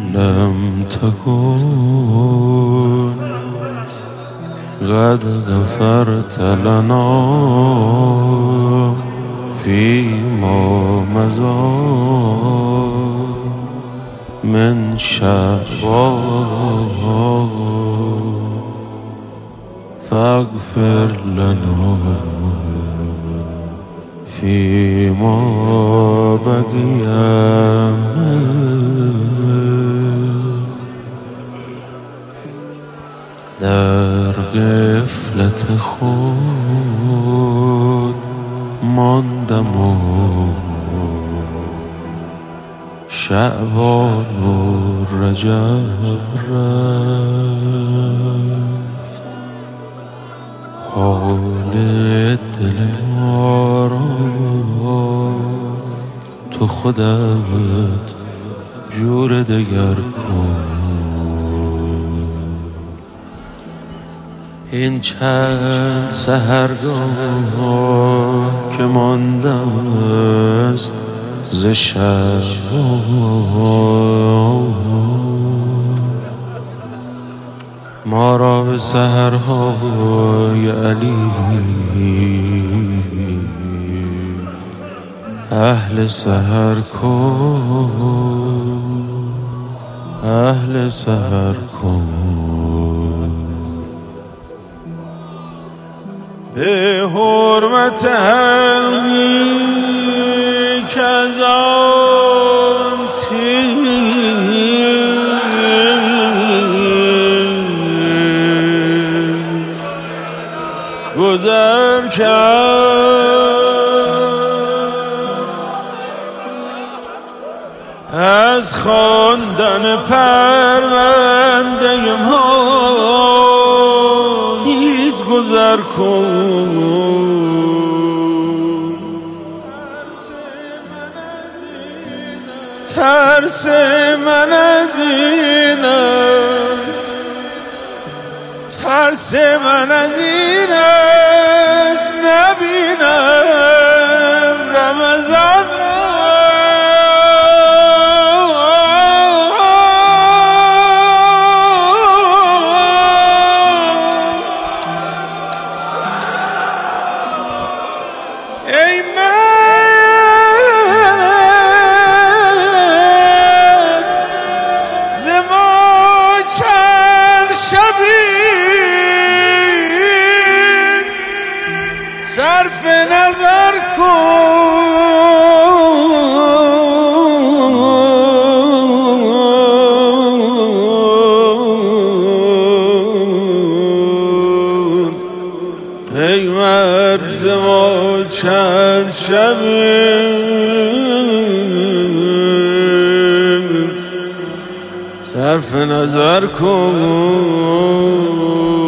لم تكن قد غفرت لنا فيما مضى من شعبان فاغفر لنا فيما بقي در غفلت خود ماندم و شعبان و رجب رفت حال دل ما را تو خودت جور دگر کن. این چند سحرگاه که ماندم است ز شب ما را به سحرهای علی اهل سحر کن، اهل سحر کن. به حرمت حلقی که از آن تیر گذر کرد از خواندن پرونده ما نیز گذر کن. ترس من از این است، ترس من از این است نبینم رمضان را. ای من ز ما چند شبی صرف نظر کن. ای مرز ما چند شبی صرف نظر کن.